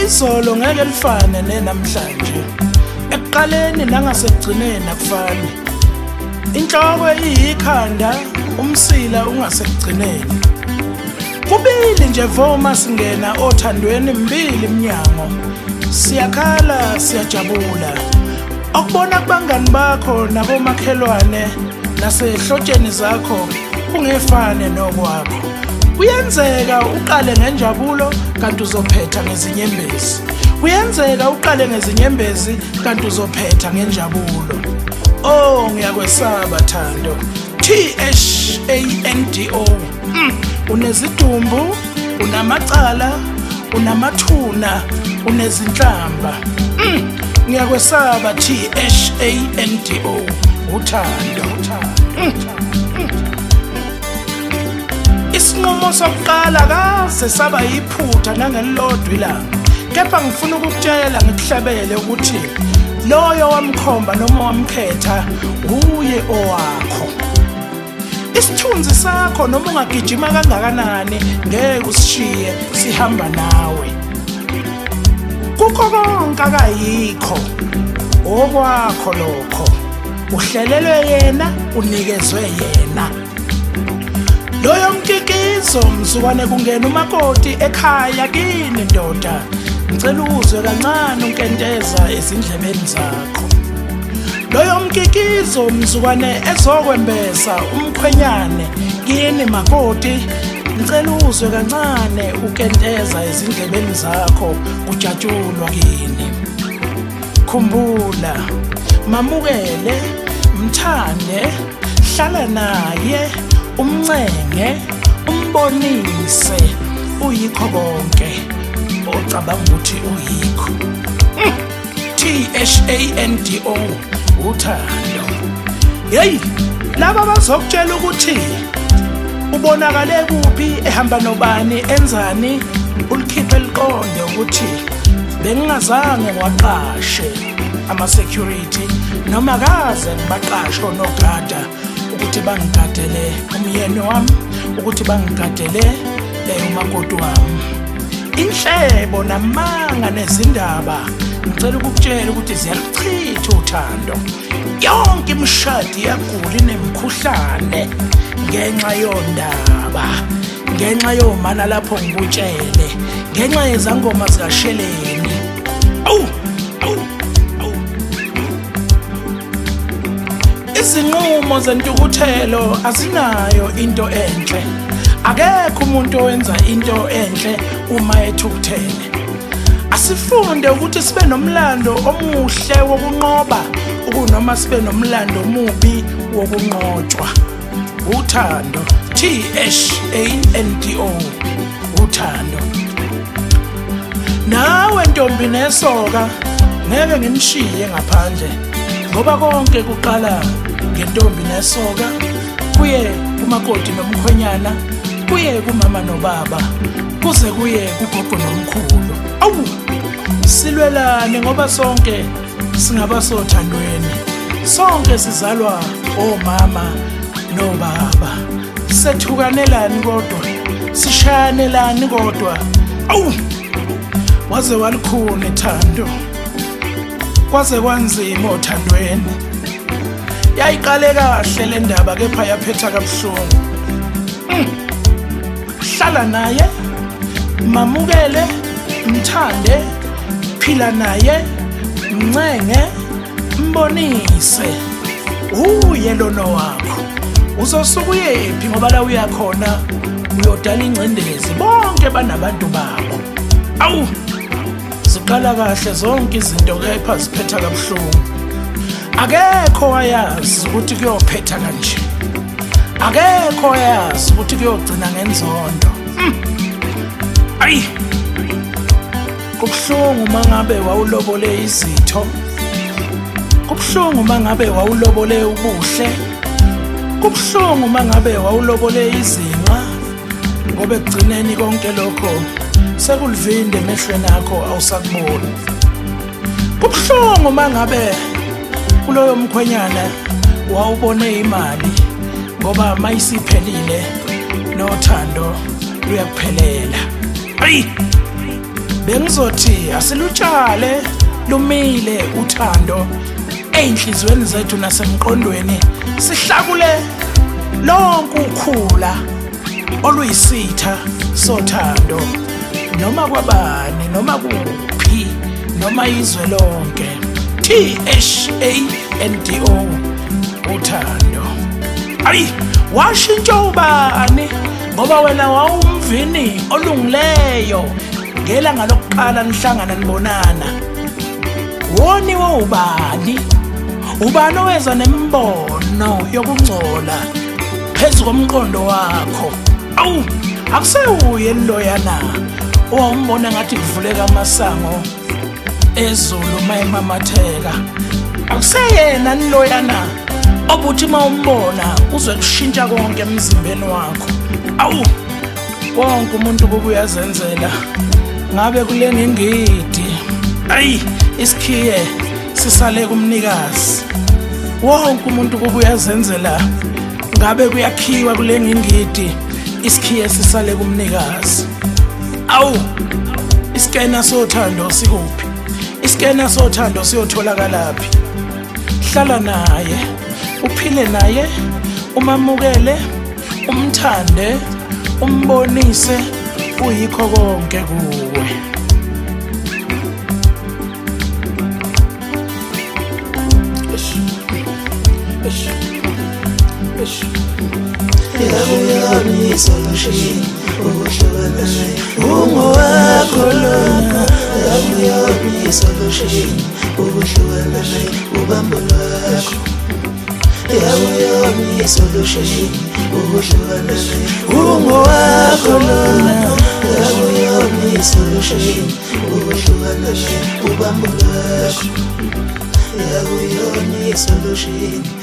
izolo ngeke lifane nenamhlanje, ekuqaleni nangasekugcineni akufani. Inhloko iyikhanda, umsila ungasekugcineni. Kubili nje voma singena othandweni mbili iminyango, siyakhala siyajabula. Okubona kubangani bakho nabomakhelwane nasehlotsheni zakho kungefane nokwakho. Kuyenzeka uqale ngenjabulo kanti uzophetha ngezinyembezi. Kuyenzeka uqale ngezinyembezi kanti uzophetha ngenjabulo. Oh ngiyakwesaba Thando. THANDO. Unezidumbu, unamacala, unamathuna, unezinhlamba. Ngiyakwesaba THANDO. Uthando. Isinqumo sokuqala kaze saba yiphutha nangelilodwa ilanga. Kepha ngifuna ukukutshela ngikuhlabele ukuthi loyo wamkhomba noma wamkhetha uye owakho. Isithunzi sakho noma ungagijima kangakanani ngeke usishiye sihamba nawe. Kukho konke akayikho okwakho lokho. Uhlelelwe yena, unikezwe yena. Loyo mkikizo msukwane kungena umakoti ekhaya kini ndoda. Ngicela uzwe kancane unkenteza ezindlebeni zakho. Loyo mkikizo msukwane ezokwembesa umkhwenyane kini makoti. Ngicela uzwe kancane ukenteza ezindlebeni zakho kujatshulwa kini. Khumbula, mamukele, mthande, hlala naye, umncenge, umbonise uyikho konke ocabanga ukuthi uyikho. THANDO. Uthando. Hey, laba bazokutshela ukuthi ubonakale kuphi, ehamba nobani, enzani, ulikhiphe liqonde ukuthi bengingazange ngiwaqashe ama-security noma kaze ngibaqashe onogada ukuthi bangigadele umyeni wami, ukuthi bangigadele leyo makoti wami. Inhlebo namanga nezindaba ngicela ukukutshela ukuthi ziyalichitha uthando. Yonke imishadi yagula inemkhuhlane ngenxa yondaba, ngenxa yomana lapho ngikutshele, ngenxa yezangoma zikaSheleni. Izinqumo zentukuthelo azinayo into enhle. Akekho umuntu owenza into enhle uma ethukuthele. Asifunde ukuthi sibe nomlando omuhle wokunqoba ukunoma sibe nomlando omubi wokunqotshwa. Uthando. THANDO. Uthando. Nawe ntombi nesoka ngeke nginishiye ngaphandle, ngoba konke kuqala ngentombi nesoka, kuye kumakoti nomkhwenyana, kuye kumama nobaba, kuze kuye kugogo nomkhulu. Silwelane ngoba sonke singabasothandweni. Sonke sizalwa omama nobaba. Sethukanelani kodwa, sishayanelani kodwa. Waze walikhune Thando. Kwaze kwanzima othandweni. Yayiqale kahle le ndaba kepha yaphetha kabuhlungu. Hlala naye, mamukele, mthande, phila naye, mncenge, mbonise. Uye lona wakho. Uzosuka uyephi ngoba la uyakhona uyodala ingcindezi. Bonke banabantu babo. Ziqala kahle zonke izinto kepha ziphetha kabuhlungu. Akekho wayazi ukuthi kuyophetha kanje. Akekho wayazi ukuthi kuyogcina ngenzondo. Kubuhlungu mangabe wawulobole izitho. Kubuhlungu mangabe wawulobole ubuhle. Kubuhlungu mangabe wawulobole izinqa, ngoba ekugcineni konke lokho sekulivinde emehlweni akho awusakuboni. Kubuhlungu mangabe kuloyo mkhwenyana wawubone imali, ngoba mayisiphelile nothando luyakuphelela. bengizothi asilutshale lumile uthando einhlizweni zethu nasemqondweni sihlakule lonke ukhula oluyisitha sothando noma kwabani noma kuphi noma izwe lonke THANDO uthando. Ayi washintsha ubani ngoba wena wawumvini olungileyo ngelanga lokuqala nihlangana nibonana. Woniwe ubani oweza nembono yokungcola phezu komqondo wakho. Awu akusewuye loyana owumbona ngathi kuvuleka amasango ezulu mayemamatheka. Akuseyena niloyana obuthi mawumbona uzwe kushintsha konke emzimbeni wakho. Awu wonke umuntu kuba uyazenzela ngabe kule ngingidi. Ayi isikhiye sisale kumnikazi. Wonke umuntu kuba uyazenzela ngabe kuyakhiwa kule ngingidi isikhiye sisale kumnikazi. Awu iskena sothando sikuphi? Iskena sothando siyotholakala laphi? Hlala naye, uphile naye, umamukele, umthande, umbonise uyikho konke kuwe.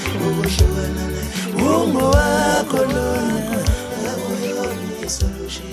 Solution.